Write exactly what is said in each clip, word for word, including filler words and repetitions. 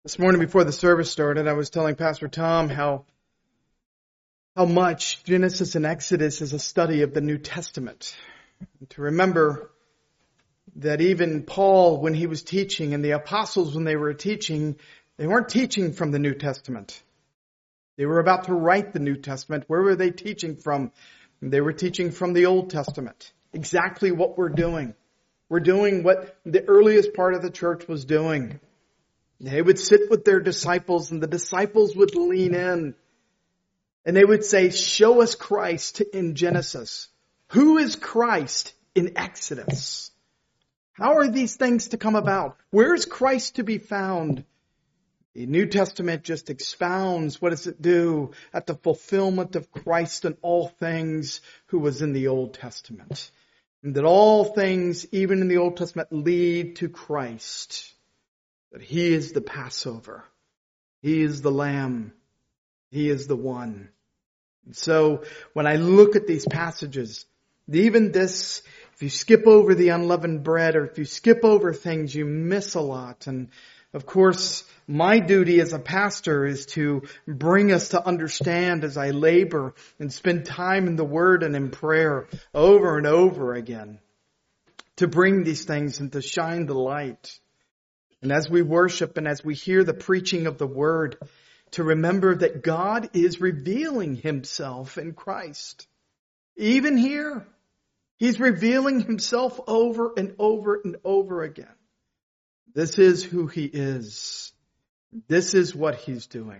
This morning before the service started, I was telling Pastor Tom how how much Genesis and Exodus is a study of the New Testament. And to remember that even Paul, when he was teaching, and the apostles, when they were teaching, they weren't teaching from the New Testament. They were about to write the New Testament. Where were they teaching from? They were teaching from the Old Testament. Exactly what we're doing. We're doing what the earliest part of the church was doing. They would sit with their disciples, and the disciples would lean in. And they would say, show us Christ in Genesis. Who is Christ in Exodus? How are these things to come about? Where is Christ to be found? The New Testament just expounds, what does it do? At the fulfillment of Christ in all things who was in the Old Testament. And that all things, even in the Old Testament, lead to Christ. That He is the Passover. He is the Lamb. He is the one. And so when I look at these passages, even this, if you skip over the unleavened bread or if you skip over things, you miss a lot. And of course, my duty as a pastor is to bring us to understand as I labor and spend time in the Word and in prayer over and over again. To bring these things and to shine the light. And as we worship and as we hear the preaching of the Word, to remember that God is revealing Himself in Christ. Even here, He's revealing Himself over and over and over again. This is who He is. This is what He's doing.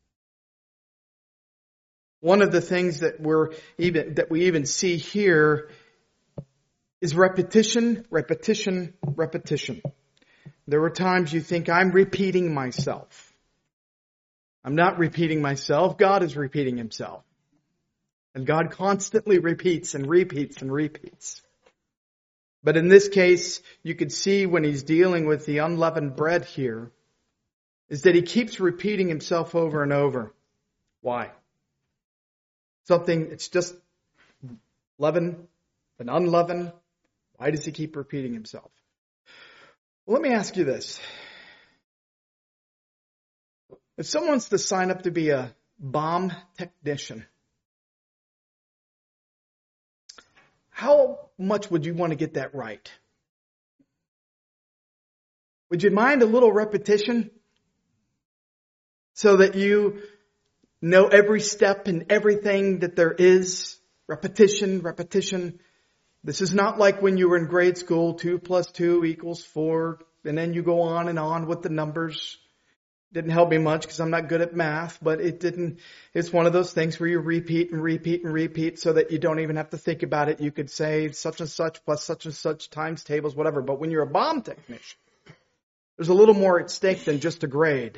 One of the things that we're even that we even see here is repetition, repetition, repetition. There were times you think, I'm repeating myself. I'm not repeating myself. God is repeating Himself. And God constantly repeats and repeats and repeats. But in this case, you could see when He's dealing with the unleavened bread here, is that He keeps repeating Himself over and over. Why? Something, it's just leaven and unleavened. Why does He keep repeating Himself? Well, let me ask you this. If someone wants to sign up to be a bomb technician, how much would you want to get that right? Would you mind a little repetition so that you know every step and everything that there is? Repetition, repetition. This is not like when you were in grade school, two plus two equals four, and then you go on and on with the numbers. Didn't help me much because I'm not good at math, but it didn't, it's one of those things where you repeat and repeat and repeat so that you don't even have to think about it. You could say such and such plus such and such times tables, whatever. But when you're a bomb technician, there's a little more at stake than just a grade.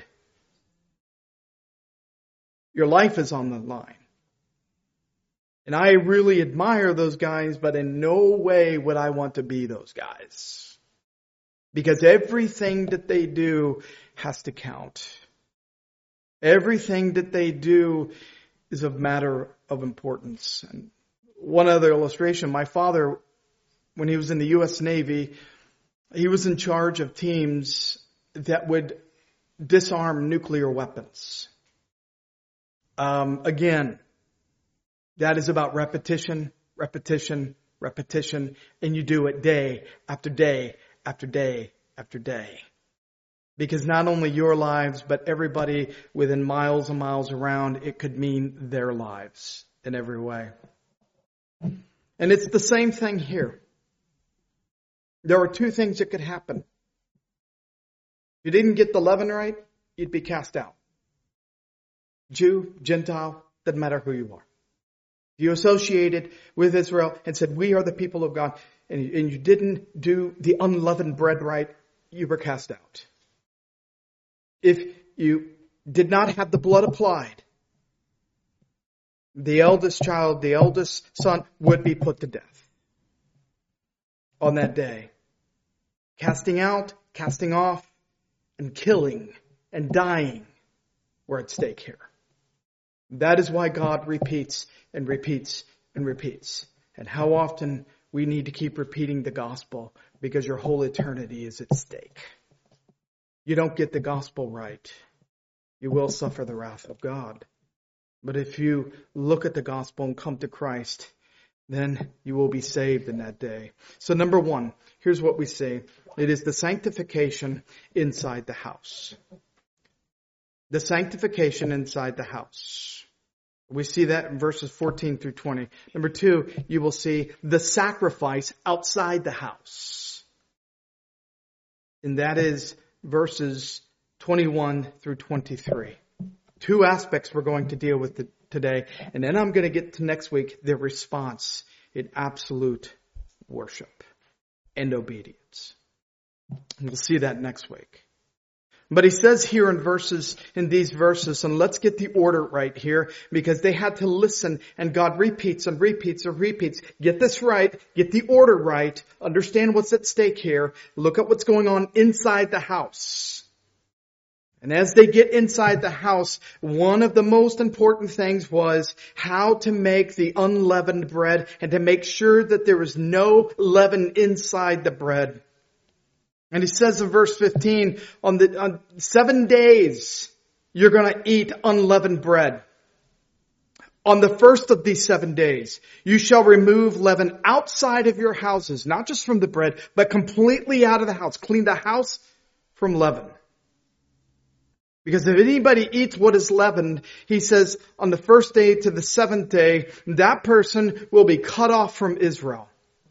Your life is on the line. And I really admire those guys, but in no way would I want to be those guys. Because everything that they do has to count. Everything that they do is a matter of importance. And one other illustration, my father, when he was in the U S Navy, he was in charge of teams that would disarm nuclear weapons. Um, again, that is about repetition, repetition, repetition, and you do it day after day after day after day. Because not only your lives, but everybody within miles and miles around, it could mean their lives in every way. And it's the same thing here. There are two things that could happen. If you didn't get the leaven right, you'd be cast out. Jew, Gentile, doesn't matter who you are. If you associated with Israel and said, we are the people of God, and you didn't do the unleavened bread right, you were cast out. If you did not have the blood applied, the eldest child, the eldest son would be put to death on that day. Casting out, casting off, and killing and dying were at stake here. That is why God repeats and repeats and repeats. And how often we need to keep repeating the gospel because your whole eternity is at stake. you don't get the gospel right, you will suffer the wrath of God. But if you look at the gospel and come to Christ, then you will be saved in that day. So number one, here's what we see. It is the sanctification inside the house. The sanctification inside the house. We see that in verses fourteen through twenty. Number two, you will see the sacrifice outside the house. And that is verses twenty-one through twenty-three. Two aspects we're going to deal with today. And then I'm going to get to next week, the response in absolute worship and obedience. And we'll see that next week. But he says here in verses, in these verses, and let's get the order right here, because they had to listen, and God repeats and repeats and repeats. Get this right. Get the order right. Understand what's at stake here. Look at what's going on inside the house. And as they get inside the house, one of the most important things was how to make the unleavened bread and to make sure that there was no leaven inside the bread. And he says in verse fifteen, on the on seven days, you're going to eat unleavened bread. On the first of these seven days, you shall remove leaven outside of your houses, not just from the bread, but completely out of the house. Clean the house from leaven. Because if anybody eats what is leavened, he says, on the first day to the seventh day, that person will be cut off from Israel.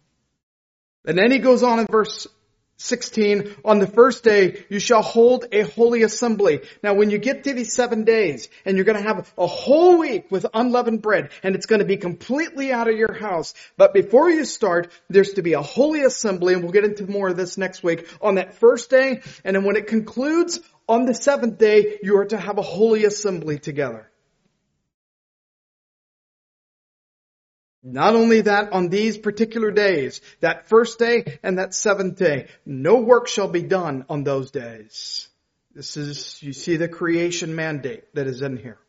And then he goes on in verse sixteen, on the first day, you shall hold a holy assembly. Now, when you get to these seven days, and you're going to have a whole week with unleavened bread, and it's going to be completely out of your house. But before you start, there's to be a holy assembly, and we'll get into more of this next week, on that first day. And then when it concludes, on the seventh day, you are to have a holy assembly together. Not only that, on these particular days, that first day and that seventh day, no work shall be done on those days. This is, you see the creation mandate that is in here.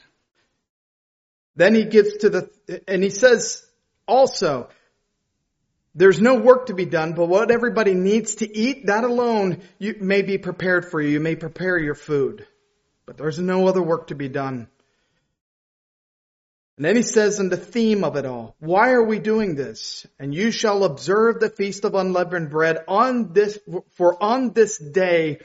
Then he gets to the, and he says also, there's no work to be done, but what everybody needs to eat, that alone you, may be prepared for you. You may prepare your food. But there's no other work to be done. And then he says in the theme of it all, why are we doing this? And you shall observe the feast of unleavened bread on this, for on this day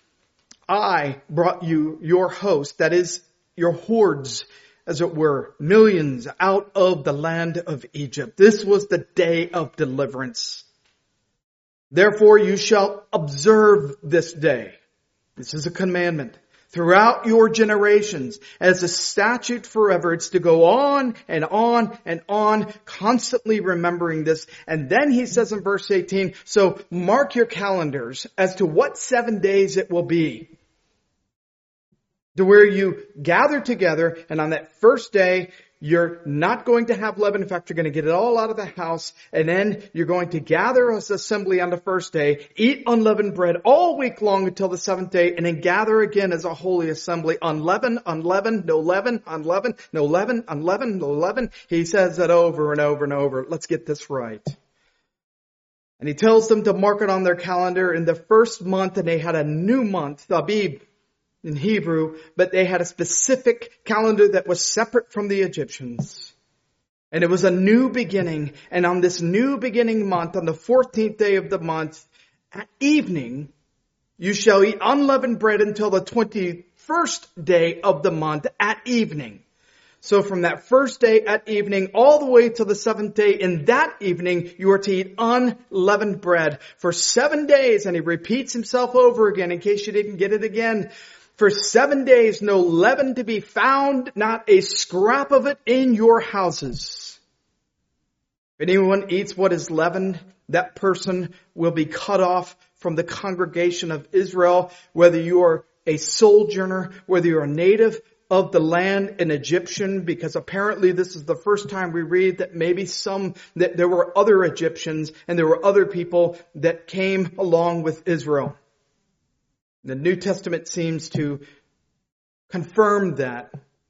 I brought you your host, that is your hordes, as it were, millions out of the land of Egypt. This was the day of deliverance. Therefore you shall observe this day. This is a commandment. Throughout your generations, as a statute forever, it's to go on and on and on, constantly remembering this. And then he says in verse eighteen, so mark your calendars as to what seven days it will be. To where you gather together, and on that first day, you're not going to have leaven. In fact, you're going to get it all out of the house. And then you're going to gather as assembly on the first day, eat unleavened bread all week long until the seventh day, and then gather again as a holy assembly. Unleavened, unleavened, no leaven, unleavened, no leaven, unleavened, no leaven. He says that over and over and over. Let's get this right. And he tells them to mark it on their calendar in the first month, and they had a new month, Abib, in Hebrew, but they had a specific calendar that was separate from the Egyptians. And it was a new beginning. And on this new beginning month, on the fourteenth day of the month, at evening, you shall eat unleavened bread until the twenty-first day of the month at evening. So from that first day at evening all the way to the seventh day, in that evening, you are to eat unleavened bread for seven days. And he repeats himself over again in case you didn't get it again. For seven days, no leaven to be found, not a scrap of it in your houses. If anyone eats what is leavened, that person will be cut off from the congregation of Israel, whether you are a sojourner, whether you're a native of the land, an Egyptian, because apparently this is the first time we read that maybe some, that there were other Egyptians and there were other people that came along with Israel. The New Testament seems to confirm that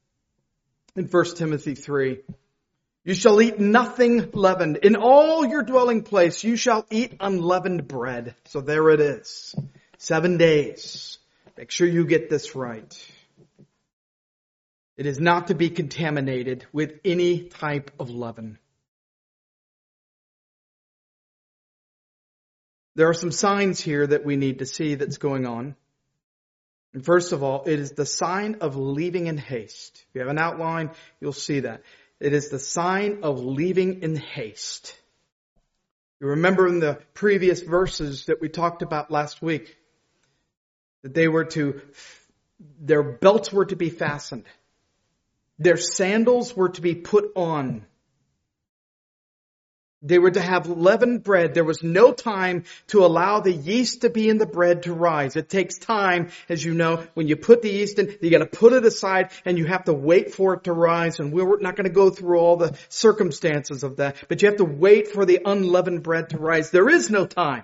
in First Timothy three. You shall eat nothing leavened. In all your dwelling place, you shall eat unleavened bread. So there it is. Seven days. Make sure you get this right. It is not to be contaminated with any type of leaven. There are some signs here that we need to see that's going on. And first of all, it is the sign of leaving in haste. If you have an outline, you'll see that. It is the sign of leaving in haste. You remember in the previous verses that we talked about last week, that they were to, their belts were to be fastened. Their sandals were to be put on. They were to have leavened bread. There was no time to allow the yeast to be in the bread to rise. It takes time, as you know, when you put the yeast in, you got to put it aside and you have to wait for it to rise. And we're not going to go through all the circumstances of that, but you have to wait for the unleavened bread to rise. There is no time.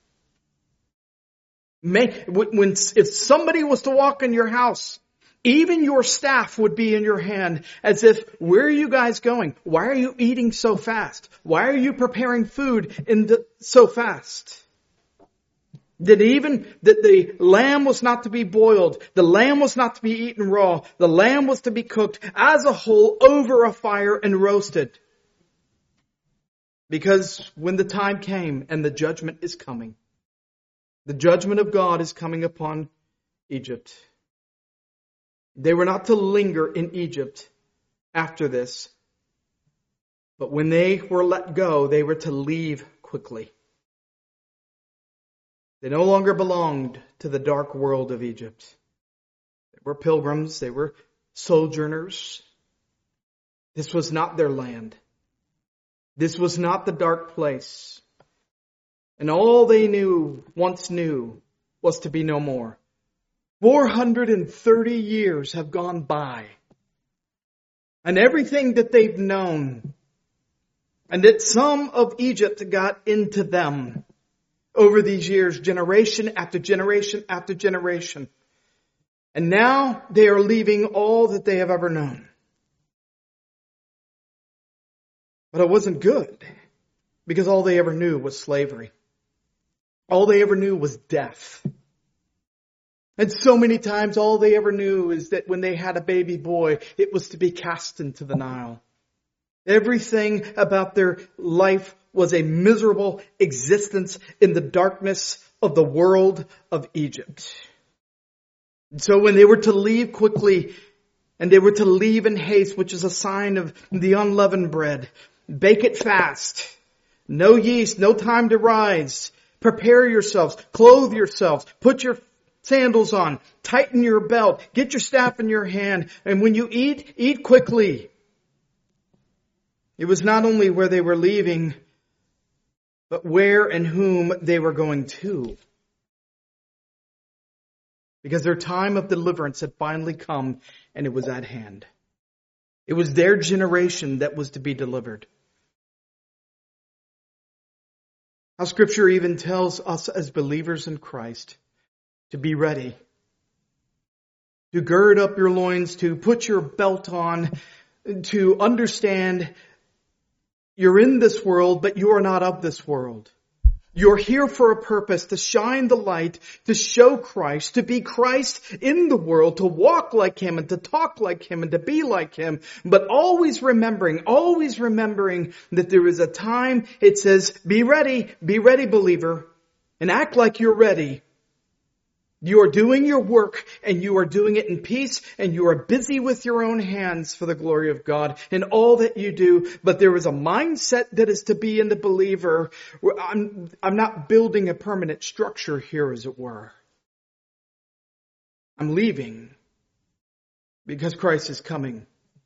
May, when, if somebody was to walk in your house, even your staff would be in your hand as if, where are you guys going? Why are you eating so fast? Why are you preparing food in the, so fast? That even that the lamb was not to be boiled. The lamb was not to be eaten raw. The lamb was to be cooked as a whole over a fire and roasted. Because when the time came and the judgment is coming, the judgment of God is coming upon Egypt. They were not to linger in Egypt after this. But when they were let go, they were to leave quickly. They no longer belonged to the dark world of Egypt. They were pilgrims. They were sojourners. This was not their land. This was not the dark place. And all they knew, once knew, was to be no more. four hundred thirty years have gone by. And everything that they've known, and that some of Egypt got into them over these years, generation after generation after generation. And now they are leaving all that they have ever known. But it wasn't good, because all they ever knew was slavery. All they ever knew was death. And so many times all they ever knew is that when they had a baby boy, it was to be cast into the Nile. Everything about their life was a miserable existence in the darkness of the world of Egypt. And so when they were to leave quickly, and they were to leave in haste, which is a sign of the unleavened bread, bake it fast. No yeast, no time to rise. Prepare yourselves, clothe yourselves, put your sandals on, tighten your belt, get your staff in your hand, and when you eat, eat quickly. It was not only where they were leaving, but where and whom they were going to. Because their time of deliverance had finally come, and it was at hand. It was their generation that was to be delivered. How Scripture even tells us as believers in Christ to be ready, to gird up your loins, to put your belt on, to understand you're in this world, but you are not of this world. You're here for a purpose, to shine the light, to show Christ, to be Christ in the world, to walk like Him and to talk like Him and to be like Him. But always remembering, always remembering that there is a time, it says, be ready, be ready, believer, and act like you're ready. You are doing your work, and you are doing it in peace, and you are busy with your own hands for the glory of God in all that you do. But there is a mindset that is to be in the believer. I'm, I'm not building a permanent structure here, as it were. I'm leaving because Christ is coming.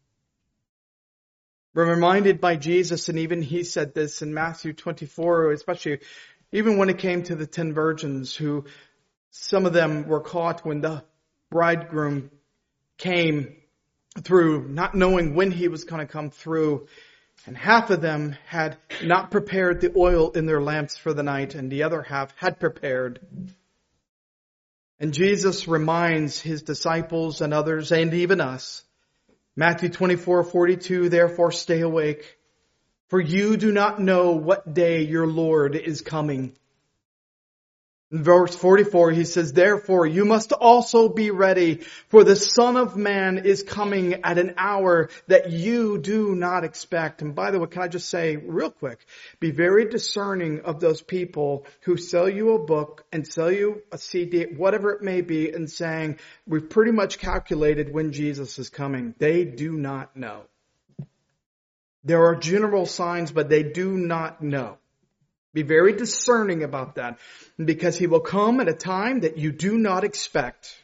We're reminded by Jesus, and even He said this in Matthew twenty-four, especially even when it came to the ten virgins who some of them were caught when the bridegroom came through, not knowing when he was going to come through. And half of them had not prepared the oil in their lamps for the night, and the other half had prepared. And Jesus reminds His disciples and others, and even us, Matthew twenty-four forty-two, therefore stay awake, for you do not know what day your Lord is coming. In verse forty-four, he says, therefore, you must also be ready, for the Son of Man is coming at an hour that you do not expect. And by the way, can I just say real quick, be very discerning of those people who sell you a book and sell you a C D, whatever it may be, and saying, we've pretty much calculated when Jesus is coming. They do not know. There are general signs, but they do not know. Be very discerning about that, because he will come at a time that you do not expect.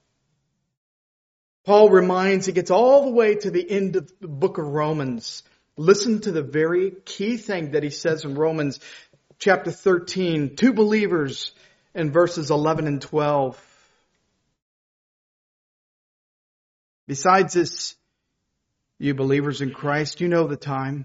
Paul reminds, he gets all the way to the end of the book of Romans. Listen to the very key thing that he says in Romans chapter thirteen, to believers in verses eleven and twelve. Besides this, you believers in Christ, you know the time.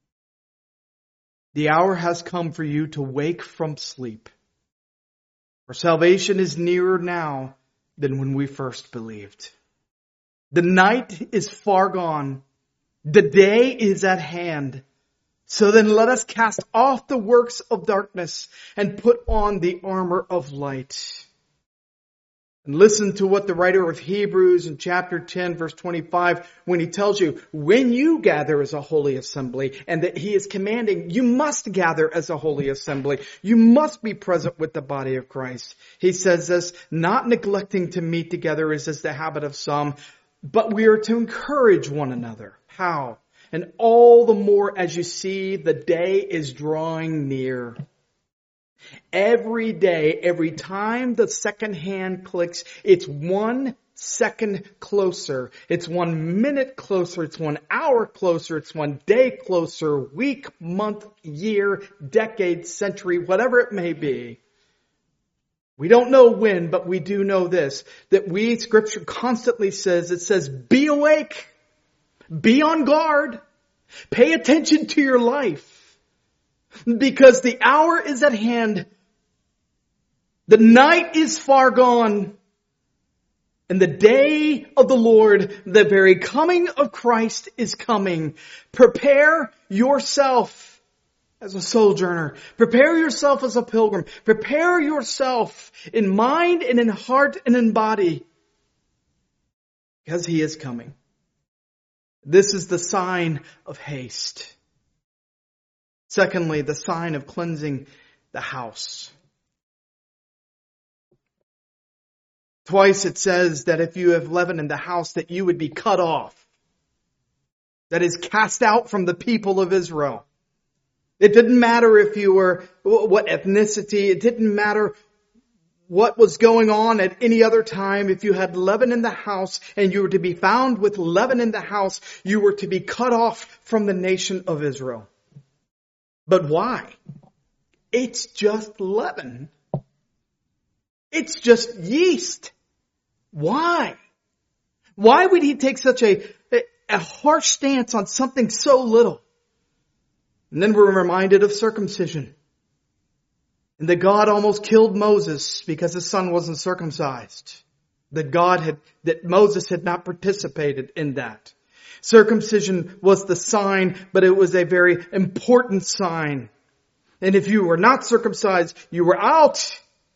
The hour has come for you to wake from sleep. For salvation is nearer now than when we first believed. The night is far gone. The day is at hand. So then let us cast off the works of darkness and put on the armor of light. And listen to what the writer of Hebrews in chapter ten, verse twenty-five, when he tells you, when you gather as a holy assembly, and that he is commanding, you must gather as a holy assembly. You must be present with the body of Christ. He says this, not neglecting to meet together as is the habit of some, but we are to encourage one another. How? And all the more as you see the day is drawing near. Every day, every time the second hand clicks, it's one second closer. It's one minute closer. It's one hour closer. It's one day closer. Week, month, year, decade, century, whatever it may be. We don't know when, but we do know this, that we, Scripture constantly says, it says, be awake, be on guard, pay attention to your life. Because the hour is at hand. The night is far gone. And the day of the Lord, the very coming of Christ is coming. Prepare yourself as a sojourner. Prepare yourself as a pilgrim. Prepare yourself in mind and in heart and in body. Because he is coming. This is the sign of haste. Secondly, the sign of cleansing the house. Twice it says that if you have leaven in the house, that you would be cut off. That is, cast out from the people of Israel. It didn't matter if you were, what ethnicity, it didn't matter what was going on at any other time. If you had leaven in the house and you were to be found with leaven in the house, you were to be cut off from the nation of Israel. But why? It's just leaven. It's just yeast. Why? Why would he take such a, a harsh stance on something so little? And then we're reminded of circumcision. And that God almost killed Moses because his son wasn't circumcised. That God had, that Moses had not participated in that. Circumcision was the sign, but it was a very important sign. And if you were not circumcised, you were out.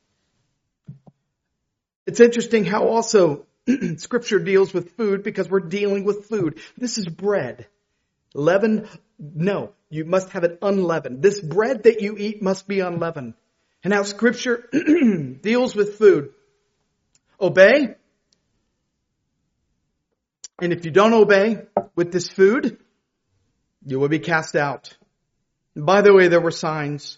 It's interesting how also Scripture deals with food, because we're dealing with food. This is bread. Leaven, no, you must have it unleavened. This bread that you eat must be unleavened. And how Scripture deals with food. Obey. And if you don't obey with this food, you will be cast out. And by the way, there were signs.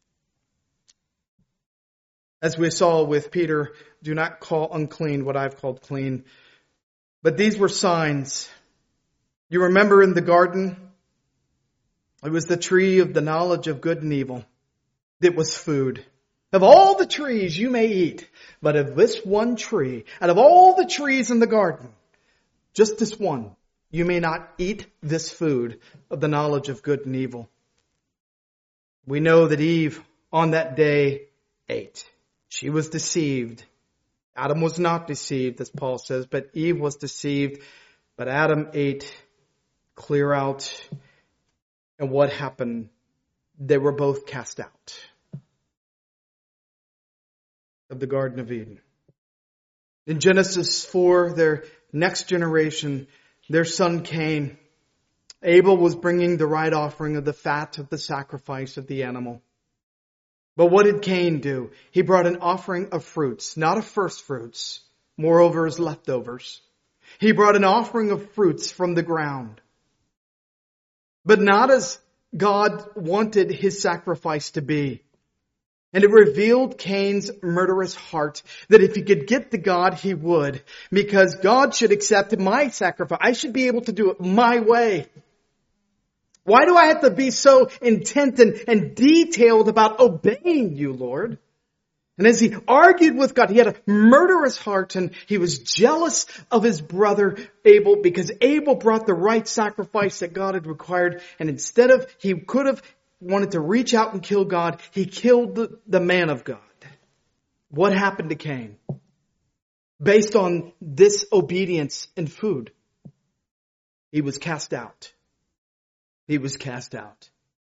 As we saw with Peter, do not call unclean what I've called clean. But these were signs. You remember in the garden, it was the tree of the knowledge of good and evil. It was food. Of all the trees you may eat, but of this one tree, out of all the trees in the garden, just this one, you may not eat this food of the knowledge of good and evil. We know that Eve on that day ate. She was deceived. Adam was not deceived, as Paul says, but Eve was deceived. But Adam ate clear out. And what happened? They were both cast out. of the Garden of Eden. In Genesis four, their next generation, their son Cain, Abel was bringing the right offering of the fat of the sacrifice of the animal. But what did Cain do? He brought an offering of fruits, not of first fruits, moreover as leftovers. He brought an offering of fruits from the ground. But not as God wanted his sacrifice to be. And it revealed Cain's murderous heart that if he could get to God, he would. Because God should accept my sacrifice. I should be able to do it my way. Why do I have to be so intent and, and detailed about obeying you, Lord? And as he argued with God, he had a murderous heart and he was jealous of his brother Abel because Abel brought the right sacrifice that God had required. And instead of, he could have wanted to reach out and kill God, he killed the, the man of God. What happened to Cain? Based on disobedience in food, he was cast out. He was cast out.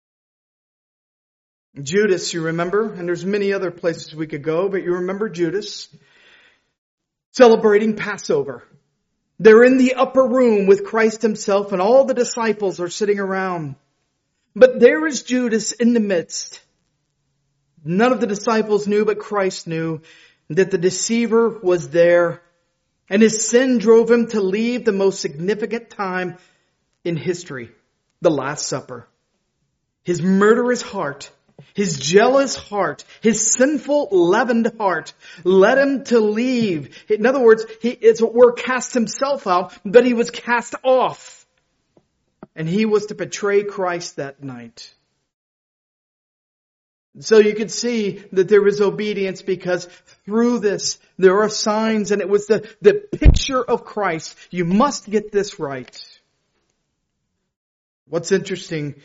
Judas, you remember, and there's many other places we could go, but you remember Judas celebrating Passover. They're in the upper room with Christ himself and all the disciples are sitting around. But there is Judas in the midst. None of the disciples knew, but Christ knew that the deceiver was there. And his sin drove him to leave the most significant time in history, the Last Supper. His murderous heart, his jealous heart, his sinful, leavened heart led him to leave. In other words, he, it's a word, cast himself out, but he was cast off. And he was to betray Christ that night. So you could see that there was obedience because through this there are signs, and it was the, the picture of Christ. You must get this right. What's interesting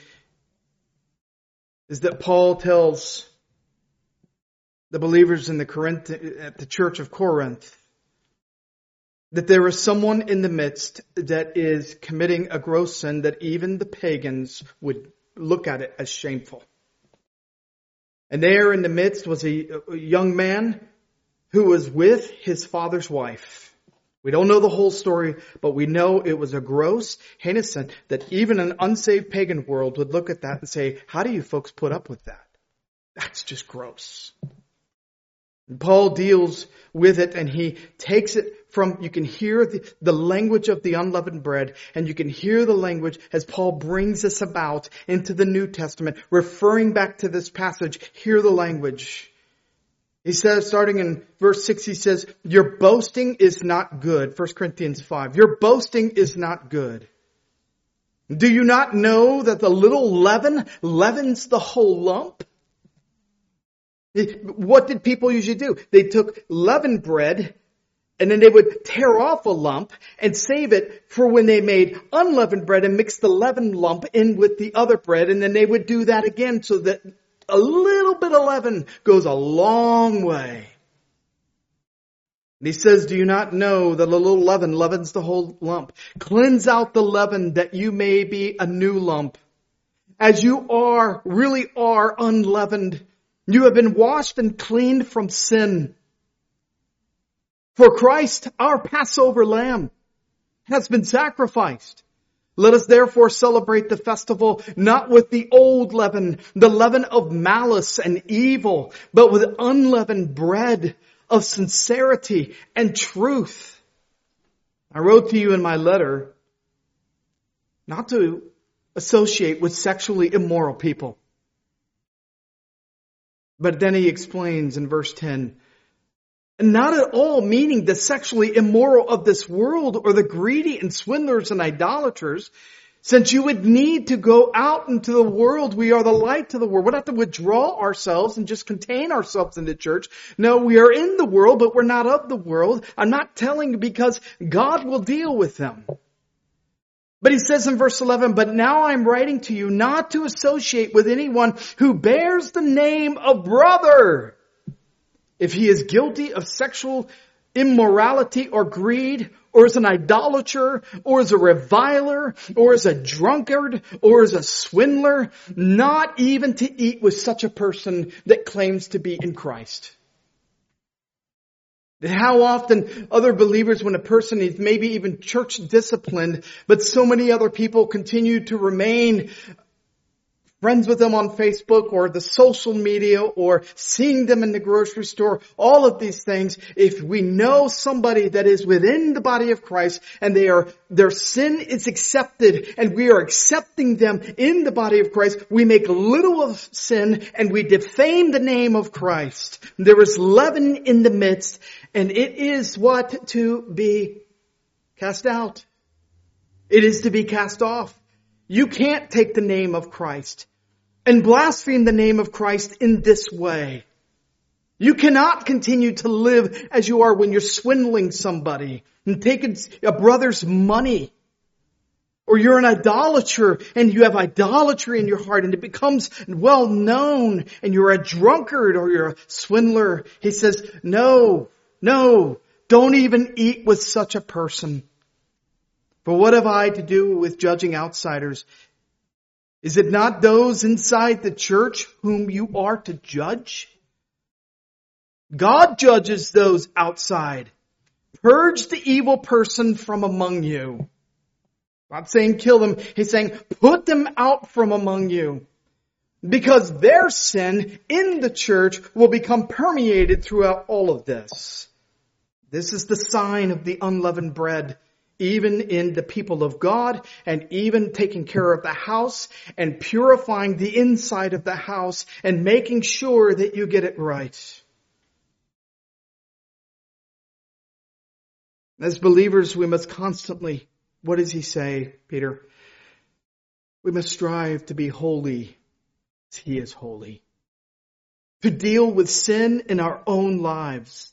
is that Paul tells the believers in the Corinth, at the church of Corinth, that there is someone in the midst that is committing a gross sin that even the pagans would look at it as shameful. And there in the midst was a, a young man who was with his father's wife. We don't know the whole story, but we know it was a gross, heinous sin that even an unsaved pagan world would look at that and say, how do you folks put up with that? That's just gross. And Paul deals with it and he takes it from, you can hear the, the language of the unleavened bread, and you can hear the language as Paul brings us about into the New Testament, referring back to this passage. Hear the language. He says, starting in verse six, he says, your boasting is not good. First Corinthians five. Your boasting is not good. Do you not know that the little leaven leavens the whole lump? What did people usually do? They took leavened bread and then they would tear off a lump and save it for when they made unleavened bread and mix the leavened lump in with the other bread. And then they would do that again so that a little bit of leaven goes a long way. And he says, do you not know that a little leaven leavens the whole lump? Cleanse out the leaven that you may be a new lump. As you are, really are unleavened. You have been washed and cleaned from sin. For Christ, our Passover lamb, has been sacrificed. Let us therefore celebrate the festival not with the old leaven, the leaven of malice and evil, but with unleavened bread of sincerity and truth. I wrote to you in my letter not to associate with sexually immoral people. But then he explains in verse ten, not at all meaning the sexually immoral of this world or the greedy and swindlers and idolaters, since you would need to go out into the world. We are the light to the world. We don't have to withdraw ourselves and just contain ourselves in the church. No, we are in the world, but we're not of the world. I'm not telling you because God will deal with them. But he says in verse eleven, but now I'm writing to you not to associate with anyone who bears the name of brother, if he is guilty of sexual immorality or greed, or is an idolater, or is a reviler, or is a drunkard, or is a swindler, not even to eat with such a person that claims to be in Christ. How often other believers, when a person is maybe even church disciplined, but so many other people continue to remain friends with them on Facebook or the social media or seeing them in the grocery store, all of these things. If we know somebody that is within the body of Christ and they are, their sin is accepted and we are accepting them in the body of Christ, we make little of sin and we defame the name of Christ. There is leaven in the midst and it is what? To be cast out. It is to be cast off. You can't take the name of Christ and blaspheme the name of Christ in this way. You cannot continue to live as you are when you're swindling somebody and taking a brother's money. Or you're an idolater and you have idolatry in your heart and it becomes well known and you're a drunkard or you're a swindler. He says, no, no, don't even eat with such a person. For what have I to do with judging outsiders? Is it not those inside the church whom you are to judge? God judges those outside. Purge the evil person from among you. Not saying kill them. He's saying put them out from among you. Because their sin in the church will become permeated throughout all of this. This is the sign of the unleavened bread. Even in the people of God and even taking care of the house and purifying the inside of the house and making sure that you get it right. As believers, we must constantly, what does he say, Peter? We must strive to be holy as he is holy. To deal with sin in our own lives.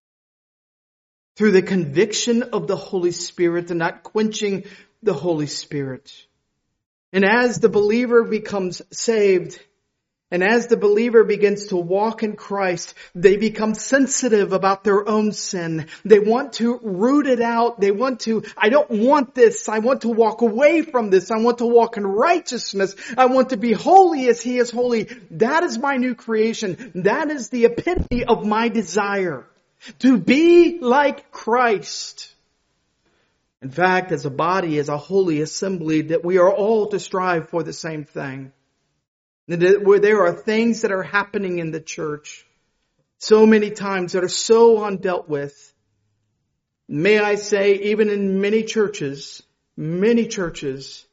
Through the conviction of the Holy Spirit and not quenching the Holy Spirit. And as the believer becomes saved, and as the believer begins to walk in Christ, they become sensitive about their own sin. They want to root it out. They want to, I don't want this. I want to walk away from this. I want to walk in righteousness. I want to be holy as he is holy. That is my new creation. That is the epitome of my desire. To be like Christ. In fact, as a body, as a holy assembly, that we are all to strive for the same thing. Where there are things that are happening in the church so many times that are so undealt with. May I say, even in many churches, many churches,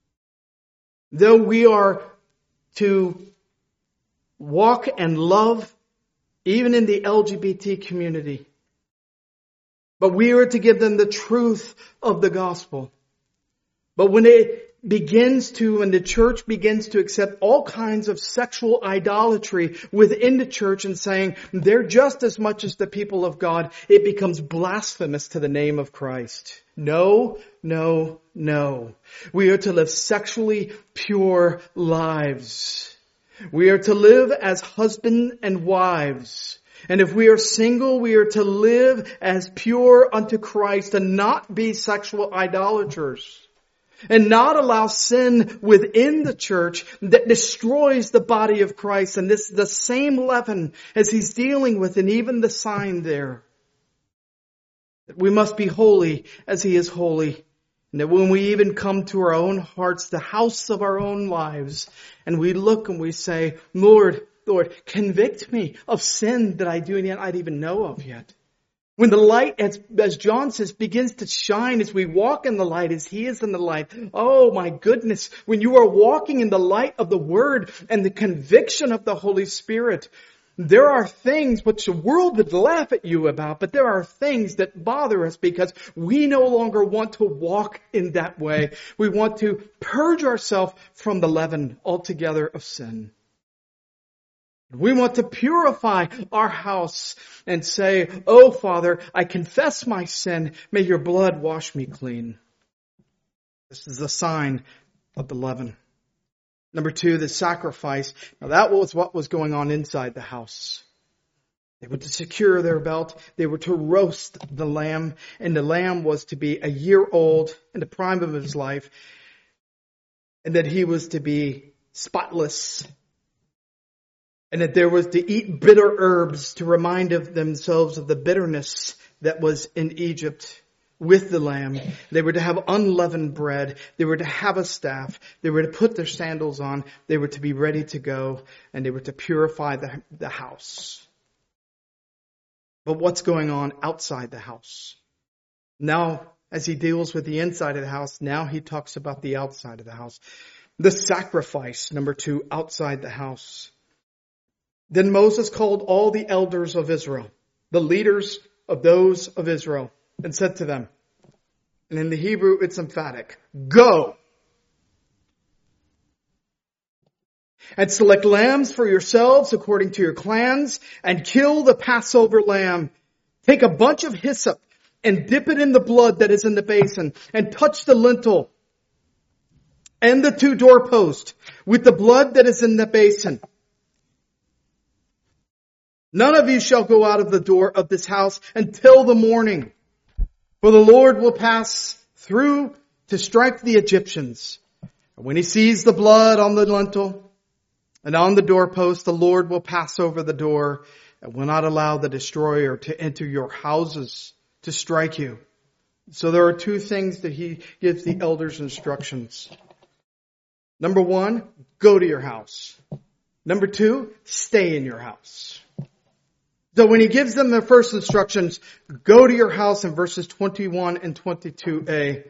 though we are to walk and love even in the L G B T community. But we are to give them the truth of the gospel. But when it begins to, when the church begins to accept all kinds of sexual idolatry within the church and saying they're just as much as the people of God, it becomes blasphemous to the name of Christ. No, no, no. We are to live sexually pure lives. We are to live as husband and wives. And if we are single, we are to live as pure unto Christ and not be sexual idolaters. And not allow sin within the church that destroys the body of Christ. And this is the same leaven as he's dealing with, and even the sign there. That we must be holy as he is holy. And that when we even come to our own hearts, the house of our own lives, and we look and we say, Lord, Lord, convict me of sin that I do not even know of yet. When the light, as, as John says, begins to shine as we walk in the light, as he is in the light. Oh my goodness, when you are walking in the light of the Word and the conviction of the Holy Spirit, there are things which the world would laugh at you about, but there are things that bother us because we no longer want to walk in that way. We want to purge ourselves from the leaven altogether of sin. We want to purify our house and say, oh Father, I confess my sin. May your blood wash me clean. This is a sign of the leaven. Number two, the sacrifice. Now that was what was going on inside the house. They were to secure their belt. They were to roast the lamb. And the lamb was to be a year old in the prime of his life. And that he was to be spotless. And that there was to eat bitter herbs to remind of themselves of the bitterness that was in Egypt with the lamb. They were to have unleavened bread. They were to have a staff. They were to put their sandals on. They were to be ready to go. And they were to purify the, the house. But what's going on outside the house? Now, as he deals with the inside of the house, now he talks about the outside of the house. The sacrifice, number two, outside the house. Then Moses called all the elders of Israel, the leaders of those of Israel, and said to them, and in the Hebrew it's emphatic, go and select lambs for yourselves according to your clans and kill the Passover lamb. Take a bunch of hyssop and dip it in the blood that is in the basin and touch the lintel and the two doorposts with the blood that is in the basin. None of you shall go out of the door of this house until the morning, for the Lord will pass through to strike the Egyptians. And when he sees the blood on the lintel and on the doorpost, the Lord will pass over the door and will not allow the destroyer to enter your houses to strike you. So there are two things that he gives the elders instructions. Number one, go to your house. Number two, stay in your house. So when he gives them their first instructions, go to your house in verses twenty-one and twenty-two a.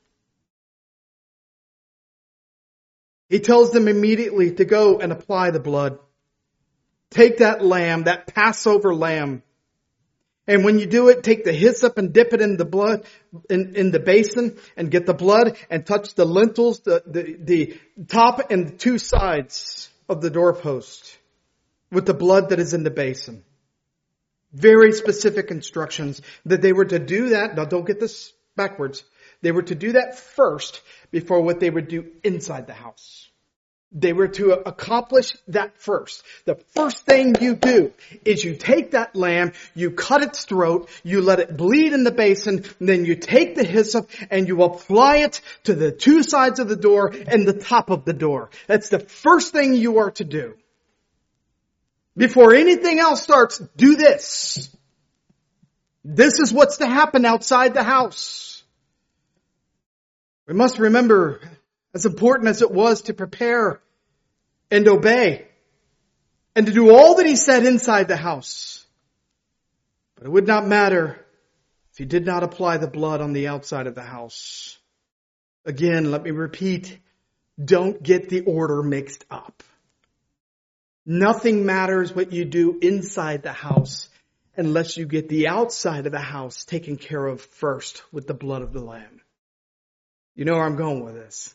He tells them immediately to go and apply the blood. Take that lamb, that Passover lamb. And when you do it, take the hyssop and dip it in the blood, in, in the basin, and get the blood and touch the lintels, the, the, the top and the two sides of the doorpost with the blood that is in the basin. Very specific instructions that they were to do that. Now don't get this backwards. They were to do that first before what they would do inside the house. They were to accomplish that first. The first thing you do is you take that lamb, you cut its throat, you let it bleed in the basin, and then you take the hyssop and you apply it to the two sides of the door and the top of the door. That's the first thing you are to do. Before anything else starts, do this. This is what's to happen outside the house. We must remember, as important as it was to prepare and obey and to do all that he said inside the house, but it would not matter if he did not apply the blood on the outside of the house. Again, let me repeat, don't get the order mixed up. Nothing matters what you do inside the house unless you get the outside of the house taken care of first with the blood of the lamb. You know where I'm going with this.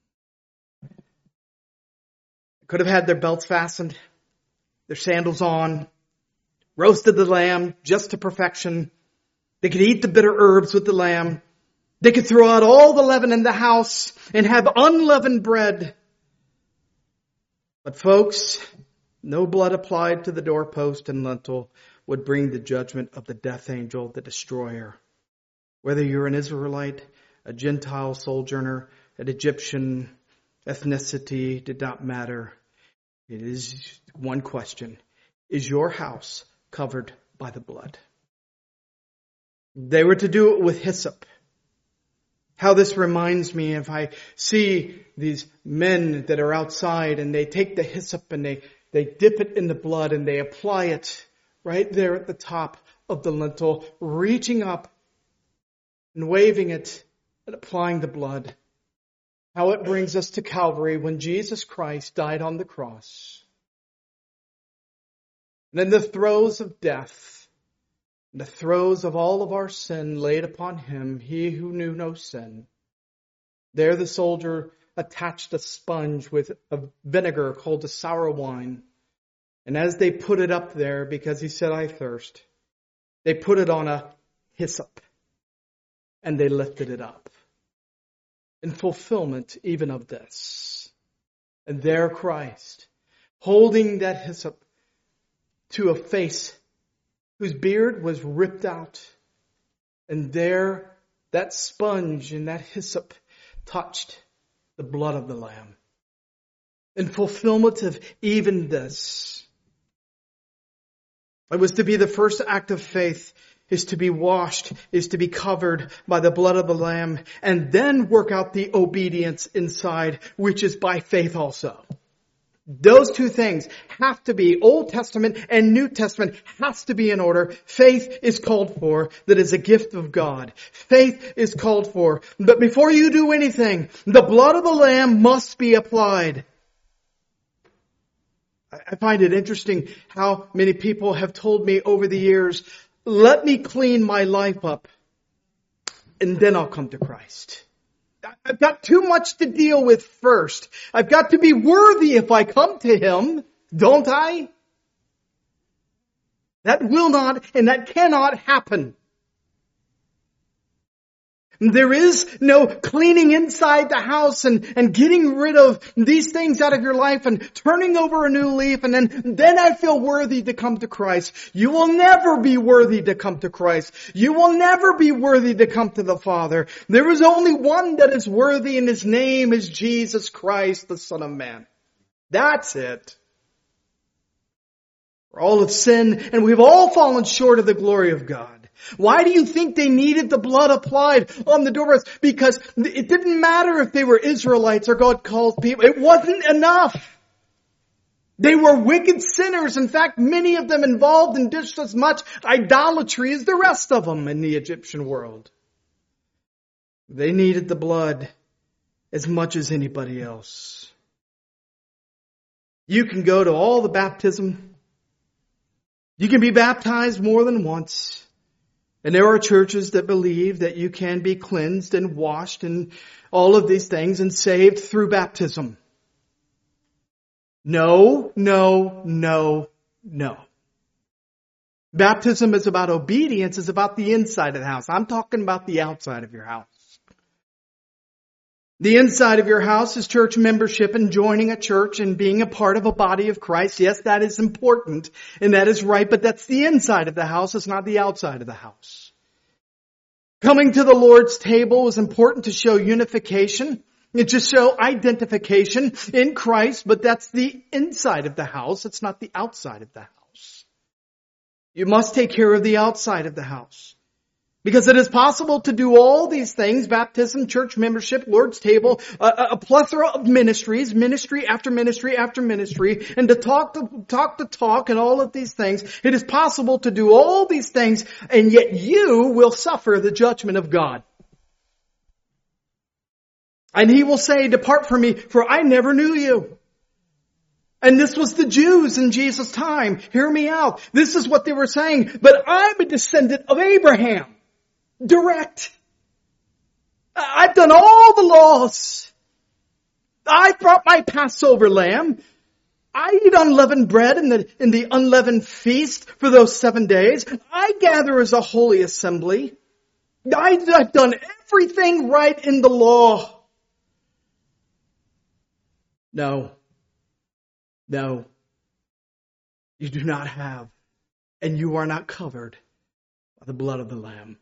Could have had their belts fastened, their sandals on, roasted the lamb just to perfection. They could eat the bitter herbs with the lamb. They could throw out all the leaven in the house and have unleavened bread. But folks, no blood applied to the doorpost and lintel would bring the judgment of the death angel, the destroyer. Whether you're an Israelite, a Gentile sojourner, an Egyptian ethnicity, did not matter. It is one question. Is your house covered by the blood? They were to do it with hyssop. How this reminds me, if I see these men that are outside and they take the hyssop and they, they dip it in the blood and they apply it right there at the top of the lintel, reaching up and waving it and applying the blood. How it brings us to Calvary when Jesus Christ died on the cross. And in the throes of death, in the throes of all of our sin laid upon him, he who knew no sin, there the soldier attached a sponge with a vinegar called a sour wine. And as they put it up there, because he said, I thirst, they put it on a hyssop and they lifted it up. In fulfillment even of this. And there Christ, holding that hyssop to a face whose beard was ripped out. And there that sponge and that hyssop touched the blood of the Lamb. In fulfillment of even this, It was to be the first act of faith, is to be washed, is to be covered by the blood of the Lamb, and then work out the obedience inside, which is by faith also. Those two things have to be, Old Testament and New Testament has to be in order. Faith is called for, that is a gift of God. Faith is called for. But before you do anything, the blood of the Lamb must be applied. I find it interesting how many people have told me over the years, let me clean my life up and then I'll come to Christ. I've got too much to deal with first. I've got to be worthy if I come to Him, don't I? That will not and that cannot happen. There is no cleaning inside the house and, and getting rid of these things out of your life and turning over a new leaf and then, then I feel worthy to come to Christ. You will never be worthy to come to Christ. You will never be worthy to come to the Father. There is only one that is worthy and His name is Jesus Christ, the Son of Man. That's it. For all have sinned and we've all fallen short of the glory of God. Why do you think they needed the blood applied on the doorpost? Because it didn't matter if they were Israelites or God called people. It wasn't enough. They were wicked sinners. In fact, many of them involved in just as much idolatry as the rest of them in the Egyptian world. They needed the blood as much as anybody else. You can go to all the baptism. You can be baptized more than once. And there are churches that believe that you can be cleansed and washed and all of these things and saved through baptism. No, no, no, no. Baptism is about obedience, is about the inside of the house. I'm talking about the outside of your house. The inside of your house is church membership and joining a church and being a part of a body of Christ. Yes, that is important and that is right, but that's the inside of the house. It's not the outside of the house. Coming to the Lord's table is important to show unification. It just show identification in Christ, but that's the inside of the house. It's not the outside of the house. You must take care of the outside of the house. Because it is possible to do all these things, baptism, church membership, Lord's table, a, a plethora of ministries, ministry after ministry after ministry, and to talk the talk the talk and all of these things. It is possible to do all these things, and yet you will suffer the judgment of God. And He will say, depart from me, for I never knew you. And this was the Jews in Jesus' time. Hear me out. This is what they were saying. But I'm a descendant of Abraham. Direct. I've done all the laws. I brought my Passover lamb. I eat unleavened bread in the, in the unleavened feast for those seven days. I gather as a holy assembly. I, I've done everything right in the law. No. No. You do not have, and you are not covered by the blood of the Lamb.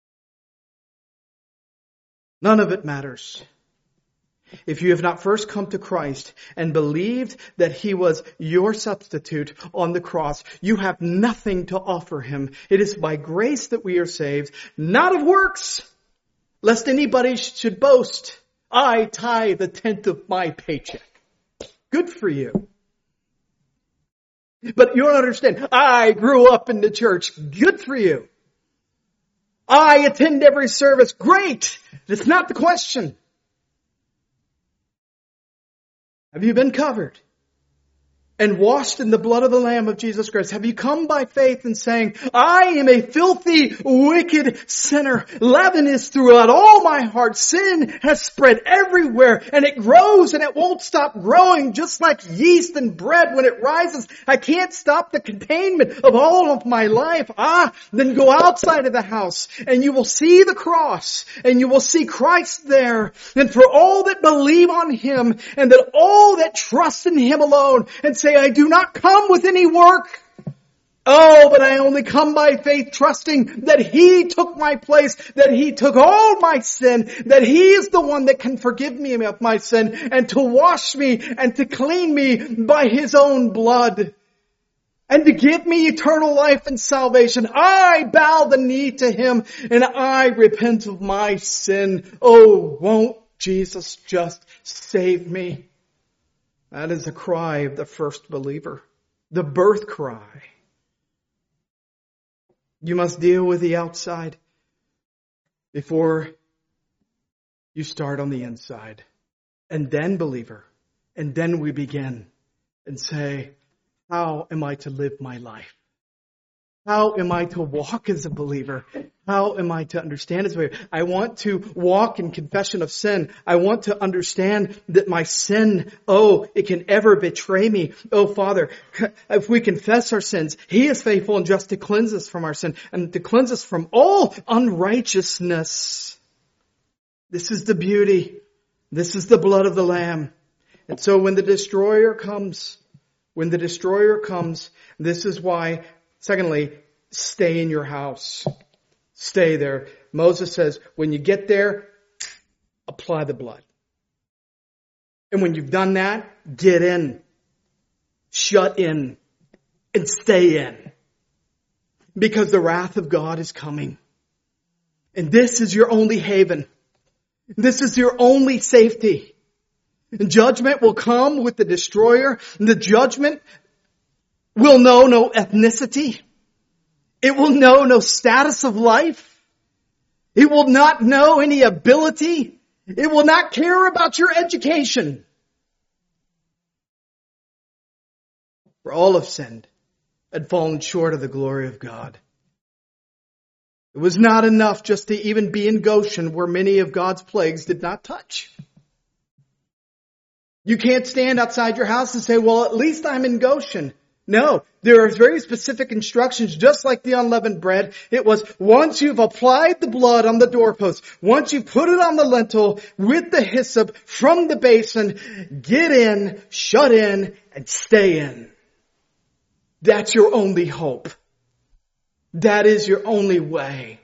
None of it matters. If you have not first come to Christ and believed that He was your substitute on the cross, you have nothing to offer Him. It is by grace that we are saved, not of works, lest anybody should boast. I tithe a tenth of my paycheck. Good for you. But you don't understand. I grew up in the church. Good for you. I attend every service. Great. That's not the question. Have you been covered and washed in the blood of the Lamb of Jesus Christ? Have you come by faith and saying, I am a filthy, wicked sinner. Leaven is throughout all my heart. Sin has spread everywhere and it grows and it won't stop growing, just like yeast and bread when it rises. I can't stop the containment of all of my life. Ah, then go outside of the house and you will see the cross and you will see Christ there. And for all that believe on Him and that all that trust in Him alone and say, I do not come with any work. Oh, but I only come by faith, trusting that He took my place, that He took all my sin, that He is the one that can forgive me of my sin and to wash me and to clean me by His own blood. and to give me eternal life and salvation. I bow the knee to Him and I repent of my sin. Oh, won't Jesus just save me? That is the cry of the first believer, the birth cry. You must deal with the outside before you start on the inside. And then, believer, and then we begin and say, how am I to live my life? How am I to walk as a believer? How am I to understand as a believer? I want to walk in confession of sin. I want to understand that my sin, oh, it can ever betray me. Oh, Father, if we confess our sins, He is faithful and just to cleanse us from our sin and to cleanse us from all unrighteousness. This is the beauty. This is the blood of the Lamb. And so when the destroyer comes, when the destroyer comes, this is why, secondly, stay in your house. Stay there. Moses says, when you get there, apply the blood. And when you've done that, get in. Shut in. And stay in. Because the wrath of God is coming. And this is your only haven. This is your only safety. And judgment will come with the destroyer. And the judgment will know no ethnicity. It will know no status of life. It will not know any ability. It will not care about your education. For all have sinned and fallen short of the glory of God. It was not enough just to even be in Goshen, where many of God's plagues did not touch. You can't stand outside your house and say, well, at least I'm in Goshen. No, there are very specific instructions, just like the unleavened bread. It was once you've applied the blood on the doorpost, once you put it on the lintel with the hyssop from the basin, get in, shut in, and stay in. That's your only hope. That is your only way.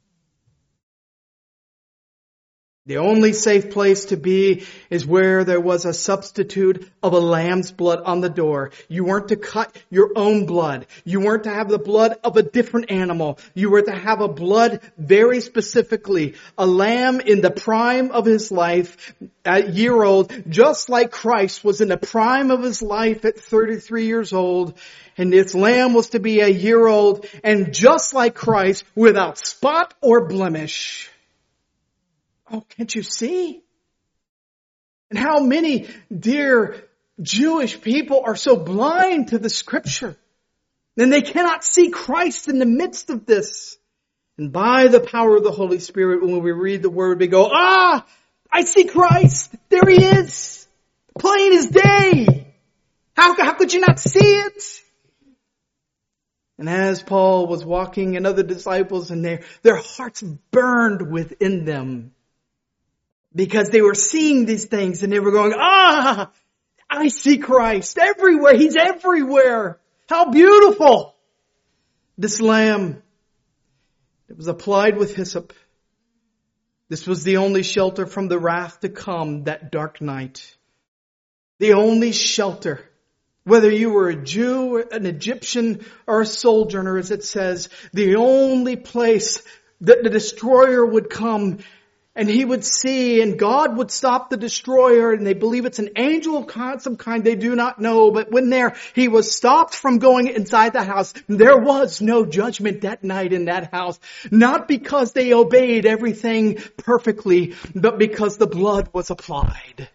The only safe place to be is where there was a substitute of a lamb's blood on the door. You weren't to cut your own blood. You weren't to have the blood of a different animal. You were to have a blood very specifically. A lamb in the prime of his life, a year old, just like Christ was in the prime of his life at thirty-three years old. And this lamb was to be a year old and just like Christ without spot or blemish. Oh, can't you see? And how many dear Jewish people are so blind to the Scripture. And they cannot see Christ in the midst of this. And by the power of the Holy Spirit, when we read the Word, we go, ah, I see Christ. There He is. Plain as day. How, how could you not see it? And as Paul was walking and other disciples in there, their hearts burned within them. Because they were seeing these things and they were going, ah, I see Christ everywhere. He's everywhere. How beautiful. This lamb, it was applied with hyssop. This was the only shelter from the wrath to come that dark night. The only shelter. Whether you were a Jew, an Egyptian, or a sojourner, as it says, the only place that the destroyer would come and he would see, and God would stop the destroyer, and they believe it's an angel of some kind, they do not know. But when there, he was stopped from going inside the house. There was no judgment that night in that house. Not because they obeyed everything perfectly, but because the blood was applied.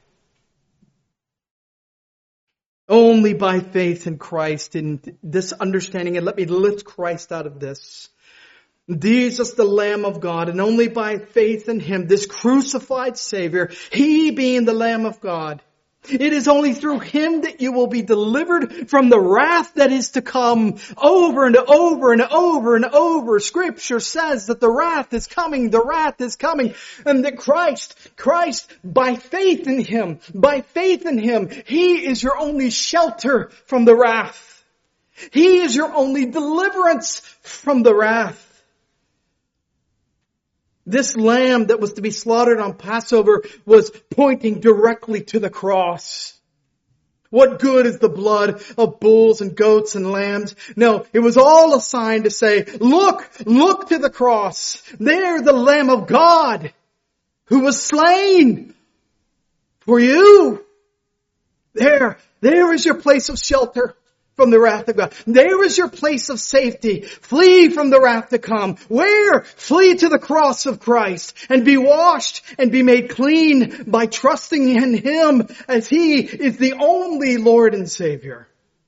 Only by faith in Christ, in this understanding, and let me lift Christ out of this. Jesus, the Lamb of God, and only by faith in Him, this crucified Savior, He being the Lamb of God. It is only through Him that you will be delivered from the wrath that is to come. Over and over and over and over, Scripture says that the wrath is coming, the wrath is coming, and that Christ, Christ, by faith in Him, by faith in Him, He is your only shelter from the wrath. He is your only deliverance from the wrath. This lamb that was to be slaughtered on Passover was pointing directly to the cross. What good is the blood of bulls and goats and lambs? No, it was all a sign to say, look, look to the cross. There the Lamb of God who was slain for you. There, there is your place of shelter from the wrath of God. There is your place of safety. Flee from the wrath to come. Where? Flee to the cross of Christ and be washed and be made clean by trusting in Him as He is the only Lord and Savior.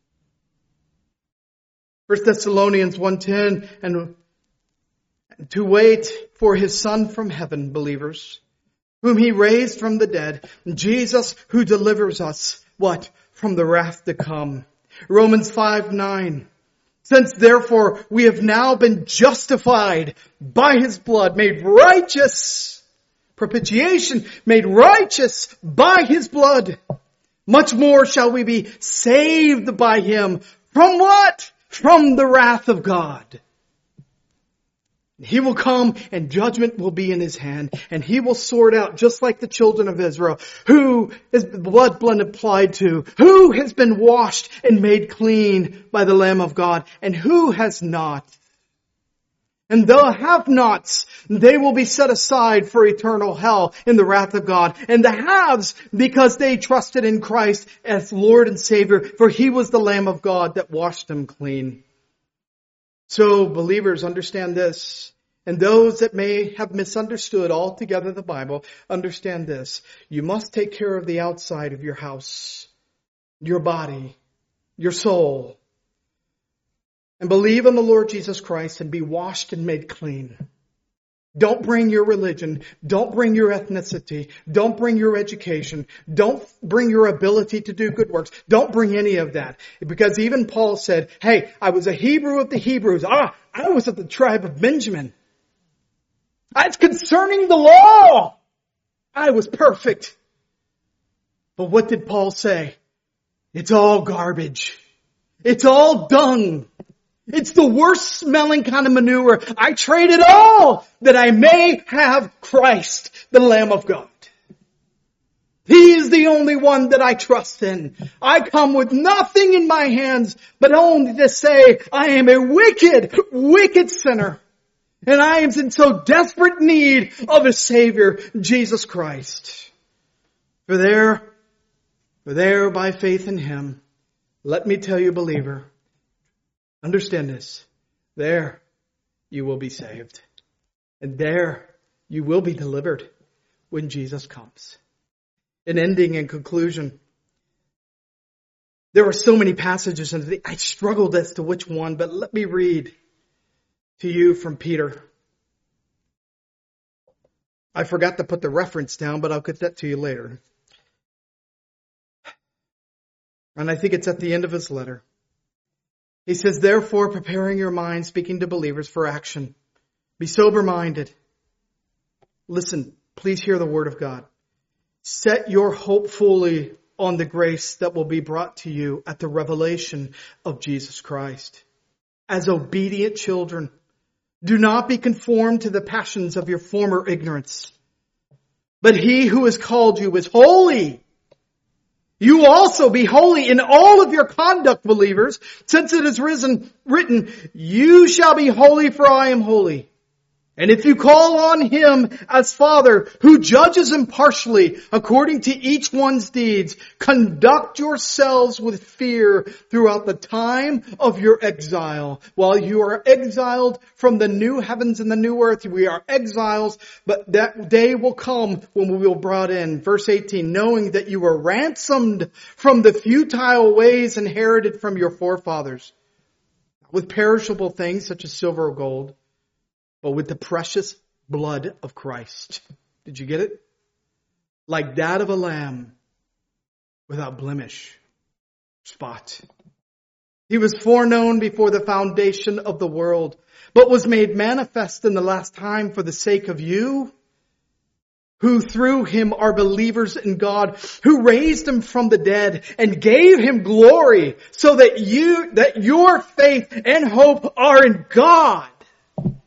First Thessalonians one ten, and to wait for His Son from heaven, believers, whom He raised from the dead, Jesus who delivers us, what? From the wrath to come. Romans five nine. Since therefore we have now been justified by His blood, made righteous, propitiation, made righteous by His blood, much more shall we be saved by Him. From what? From the wrath of God. He will come and judgment will be in His hand, and He will sort out, just like the children of Israel, who is the blood blood applied to, who has been washed and made clean by the Lamb of God, and who has not. And the have-nots, they will be set aside for eternal hell in the wrath of God. And the haves, because they trusted in Christ as Lord and Savior, for He was the Lamb of God that washed them clean. So, believers, understand this. And those that may have misunderstood altogether the Bible, understand this. You must take care of the outside of your house, your body, your soul. And believe in the Lord Jesus Christ and be washed and made clean. Don't bring your religion. Don't bring your ethnicity. Don't bring your education. Don't bring your ability to do good works. Don't bring any of that. Because even Paul said, hey, I was a Hebrew of the Hebrews. Ah, I was of the tribe of Benjamin. As concerning the law, I was perfect. But what did Paul say? It's all garbage. It's all dung. It's the worst smelling kind of manure. I trade it all that I may have Christ, the Lamb of God. He is the only one that I trust in. I come with nothing in my hands, but only to say I am a wicked, wicked sinner. And I am in so desperate need of a Savior, Jesus Christ. For there, for there by faith in Him, let me tell you, believer, understand this. There you will be saved. And there you will be delivered when Jesus comes. In ending and conclusion, there are so many passages and I struggled as to which one, but let me read to you from Peter. I forgot to put the reference down, but I'll get that to you later. And I think it's at the end of his letter. He says, therefore, preparing your mind, speaking to believers for action. Be sober-minded. Listen, please hear the word of God. Set your hope fully on the grace that will be brought to you at the revelation of Jesus Christ. As obedient children, do not be conformed to the passions of your former ignorance. But He who has called you is holy. You also be holy in all of your conduct, believers, since it is risen, written, you shall be holy, for I am holy. And if you call on Him as Father, who judges impartially according to each one's deeds, conduct yourselves with fear throughout the time of your exile. While you are exiled from the new heavens and the new earth, we are exiles, but that day will come when we will be brought in. Verse eighteen, knowing that you were ransomed from the futile ways inherited from your forefathers, with perishable things such as silver or gold, but with the precious blood of Christ. Did you get it? Like that of a lamb without blemish, spot. He was foreknown before the foundation of the world, but was made manifest in the last time for the sake of you, who through Him are believers in God, who raised Him from the dead and gave Him glory, so that you, that your faith and hope are in God.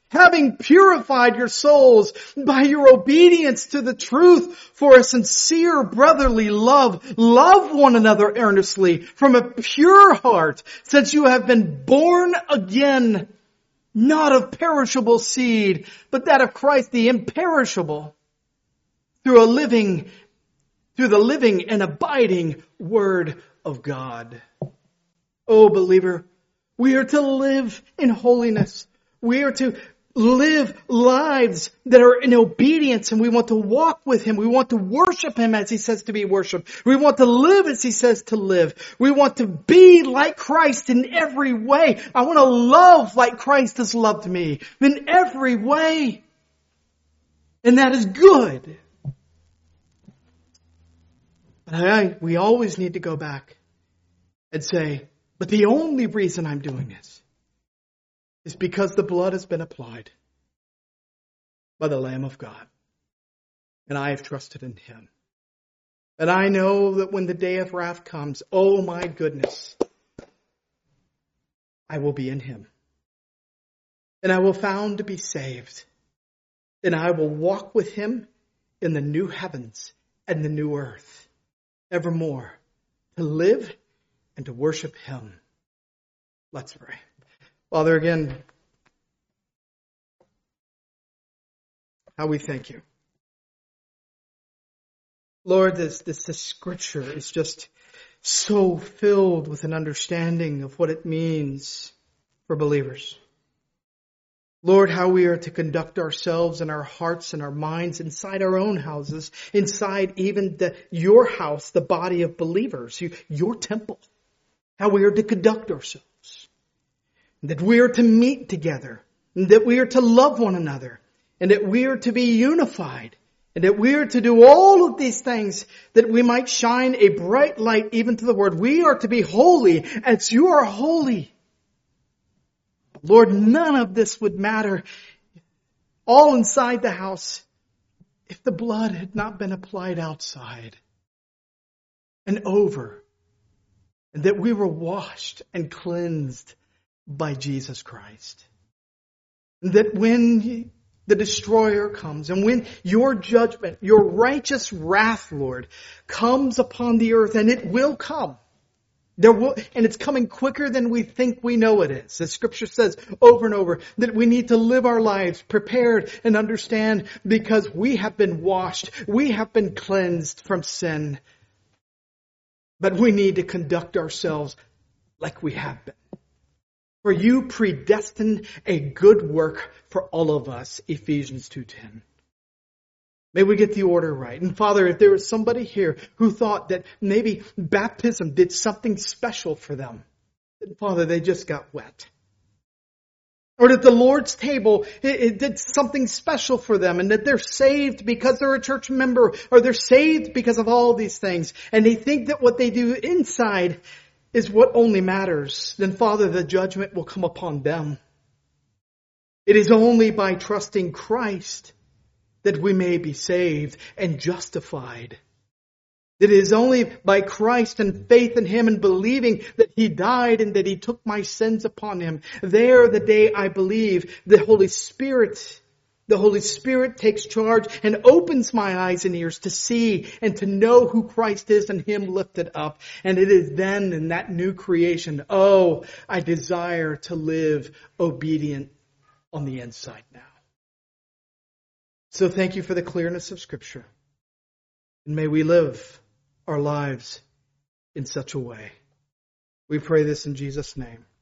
having purified your souls by your obedience to the truth for a sincere brotherly love, love one another earnestly from a pure heart, since you have been born again, not of perishable seed, but that of Christ, the imperishable, through a living, through the living and abiding Word of God. Oh, believer, we are to live in holiness. We are to live lives that are in obedience, and we want to walk with Him. We want to worship Him as He says to be worshiped. We want to live as He says to live. We want to be like Christ in every way. I want to love like Christ has loved me in every way. And that is good. But I, we always need to go back and say, but the only reason I'm doing this is because the blood has been applied by the Lamb of God. And I have trusted in Him. And I know that when the day of wrath comes, oh my goodness, I will be in Him. And I will found to be saved. And I will walk with Him in the new heavens and the new earth, evermore, to live and to worship Him. Let's pray. Father, again, how we thank You. Lord, this, this, this scripture is just so filled with an understanding of what it means for believers. Lord, how we are to conduct ourselves and our hearts and our minds inside our own houses, inside even the, Your house, the body of believers, you, Your temple. How we are to conduct ourselves. That we are to meet together, and that we are to love one another, and that we are to be unified, and that we are to do all of these things that we might shine a bright light even to the world. We are to be holy as You are holy. Lord, none of this would matter all inside the house if the blood had not been applied outside and over, and that we were washed and cleansed by Jesus Christ. That when the destroyer comes and when Your judgment, Your righteous wrath, Lord, comes upon the earth, and it will come. There will, and it's coming quicker than we think we know it is. The scripture says over and over that we need to live our lives prepared and understand because we have been washed. We have been cleansed from sin. But we need to conduct ourselves like we have been. For You predestined a good work for all of us, Ephesians two ten. May we get the order right. And Father, if there is somebody here who thought that maybe baptism did something special for them, then Father, they just got wet. Or that the Lord's table, it, it did something special for them, and that they're saved because they're a church member, or they're saved because of all these things, and they think that what they do inside is what only matters, then Father, the judgment will come upon them. It is only by trusting Christ that we may be saved and justified. It is only by Christ and faith in Him and believing that He died and that He took my sins upon Him. There, the day I believe, the Holy Spirit The Holy Spirit takes charge and opens my eyes and ears to see and to know who Christ is and Him lifted up. And it is then in that new creation, oh, I desire to live obedient on the inside now. So thank You for the clearness of Scripture. And may we live our lives in such a way. We pray this in Jesus' name.